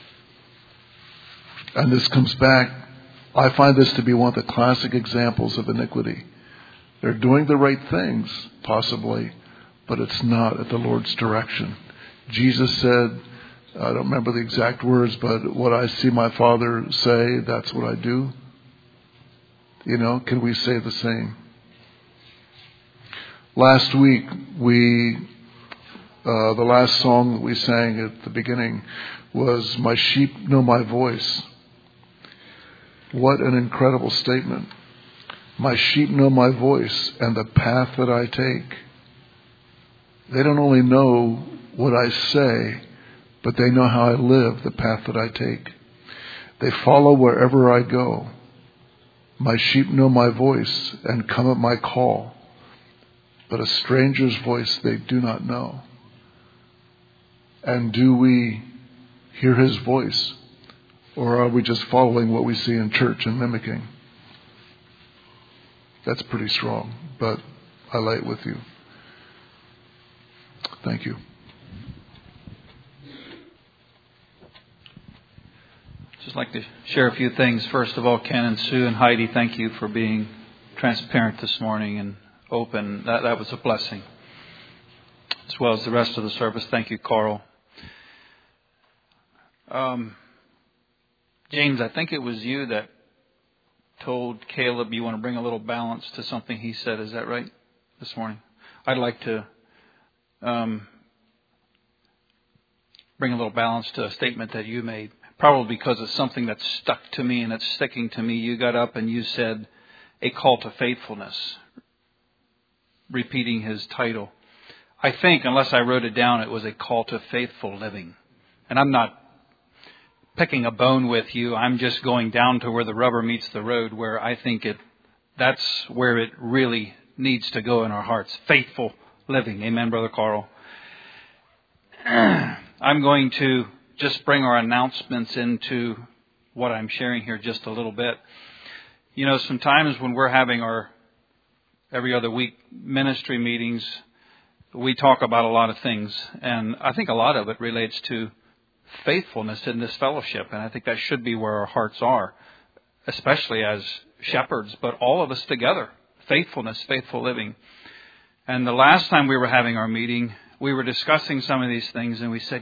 And this comes back. I find this to be one of the classic examples of iniquity. They're doing the right things, possibly, but it's not at the Lord's direction. Jesus said, I don't remember the exact words, but what I see my Father say, that's what I do. Can we say the same? Last week, the last song that we sang at the beginning was, My sheep know my voice. What an incredible statement. My sheep know my voice and the path that I take. They don't only know what I say, but they know how I live, the path that I take. They follow wherever I go. My sheep know my voice and come at my call, but a stranger's voice they do not know. And do we hear his voice, or are we just following what we see in church and mimicking? That's pretty strong, but I lay it with you. Thank you. Just like to share a few things. First of all, Ken and Sue and Heidi, thank you for being transparent this morning and open. That was a blessing. As well as the rest of the service. Thank you, Carl. James, I think it was you that told Caleb you want to bring a little balance to something he said. Is that right? This morning. I'd like to bring a little balance to a statement that you made. Probably because it's something that's stuck to me and it's sticking to me. You got up and you said a call to faithfulness, repeating his title. I think, unless I wrote it down, it was a call to faithful living. And I'm not picking a bone with you. I'm just going down to where the rubber meets the road, where I think that's where it really needs to go in our hearts. Faithful living. Amen, Brother Carl. I'm going to just bring our announcements into what I'm sharing here just a little bit. Sometimes when we're having our every other week ministry meetings, we talk about a lot of things. And I think a lot of it relates to faithfulness in this fellowship. And I think that should be where our hearts are, especially as shepherds, but all of us together. Faithfulness, faithful living. And the last time we were having our meeting, we were discussing some of these things, and we said,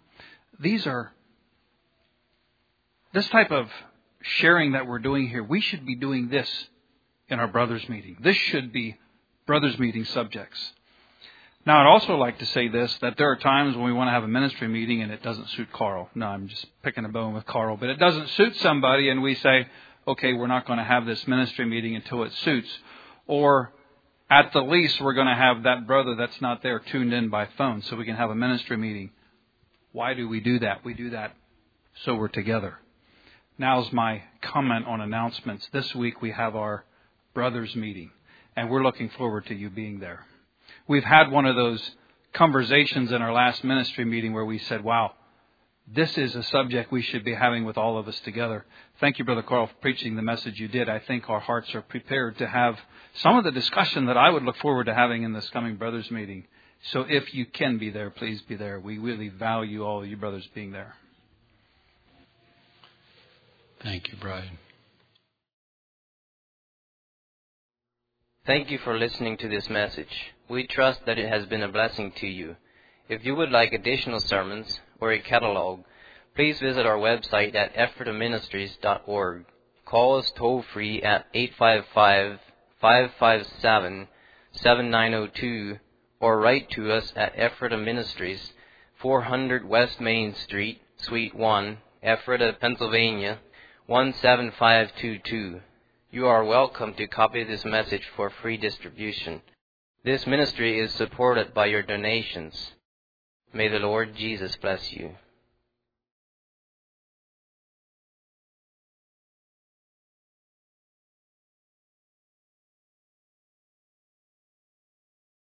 this type of sharing that we're doing here, we should be doing this in our brothers' meeting. This should be brothers' meeting subjects. Now, I'd also like to say this, that there are times when we want to have a ministry meeting and it doesn't suit Carl. No, I'm just picking a bone with Carl. But it doesn't suit somebody and we say, okay, we're not going to have this ministry meeting until it suits. Or at the least, we're going to have that brother that's not there tuned in by phone so we can have a ministry meeting. Why do we do that? We do that so we're together. Now's my comment on announcements. This week we have our brothers meeting, and we're looking forward to you being there. We've had one of those conversations in our last ministry meeting where we said, wow, this is a subject we should be having with all of us together. Thank you, Brother Carl, for preaching the message you did. I think our hearts are prepared to have some of the discussion that I would look forward to having in this coming brothers meeting. So if you can be there, please be there. We really value all of you brothers being there. Thank you, Brian. Thank you for listening to this message. We trust that it has been a blessing to you. If you would like additional sermons or a catalog, please visit our website at ephrataministries.org. Call us toll-free at 855-557-7902 or write to us at Ephrata Ministries, 400 West Main Street, Suite 1, Ephrata, Pennsylvania, 17522. You are welcome to copy this message for free distribution. This ministry is supported by your donations. May the Lord Jesus bless you.